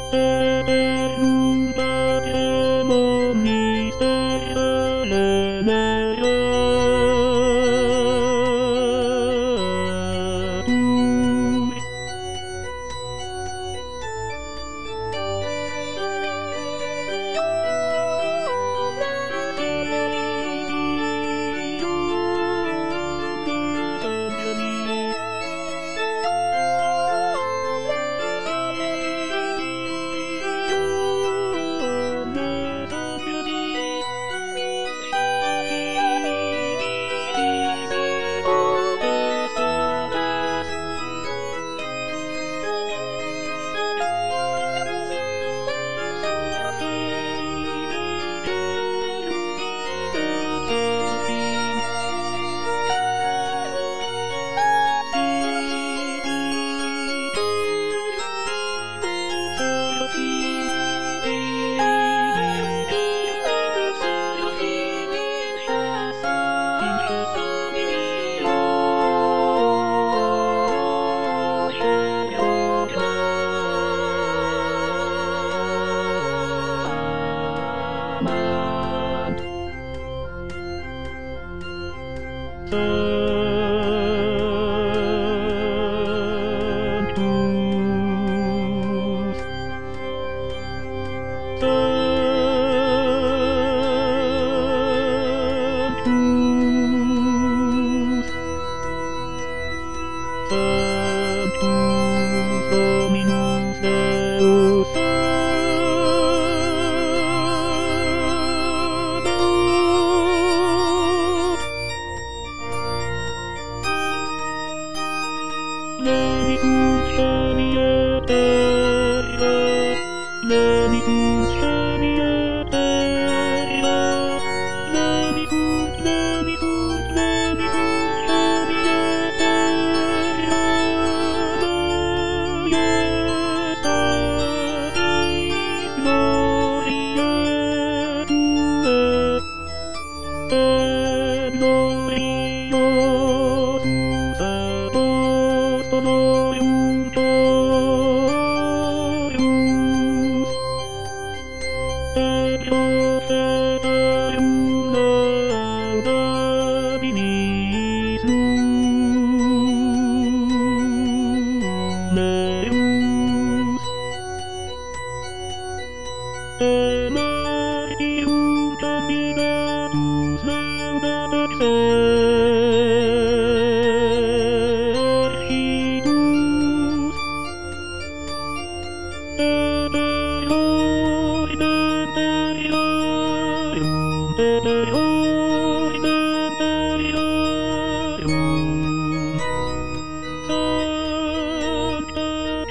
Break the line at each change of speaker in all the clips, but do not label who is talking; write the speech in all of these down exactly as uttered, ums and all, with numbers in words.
Eternum Patrem omnis terra leleatur. Sanctus Dominus Deus Sabaoth. Lenitur cieli et terra, lenitur cieli et terra, lenitur, lenitur, lenitur cieli et terra, majestatis gloriae Tuae, et gloriosus apostolorum tuius, et prophetarum laudabilis numereus, et martyrum candidatus laudat exercitus, et eoidem terrarum, et eoidem terrarum, sancta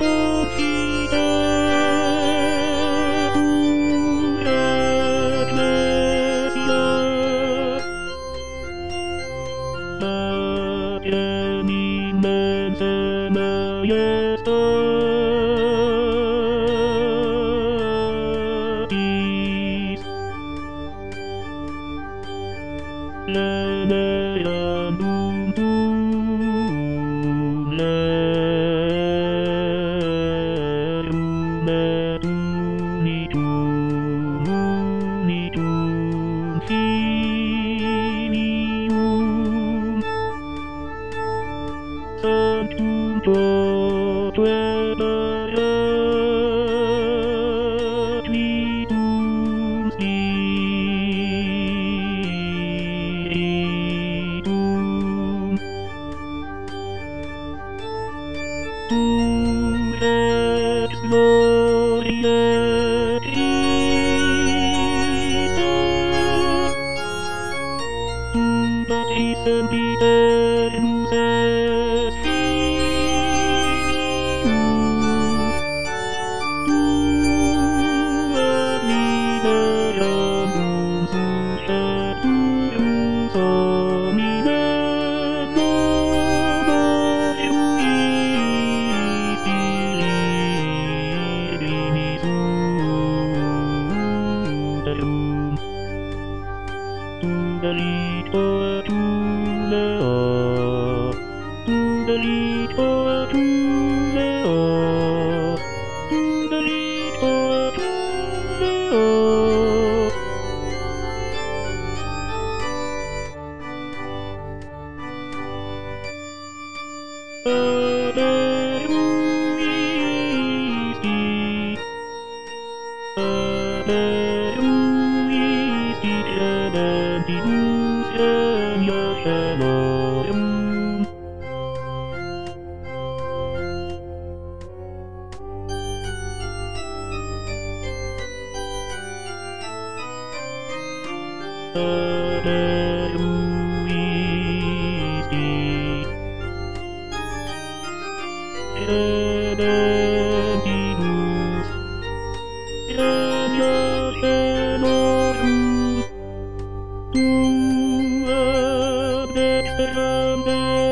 confitetur ecclesia, Patrem immense majestatis, leleandum tuum lerum et unitum, unitum Filium, Sanctum Paracletum Spiritum, tu ex gloriae Christe, tu Patris sempiternus es Filius, tu ad liberandum susceturus hominem novo iuisti libri suum. Tu abdexteram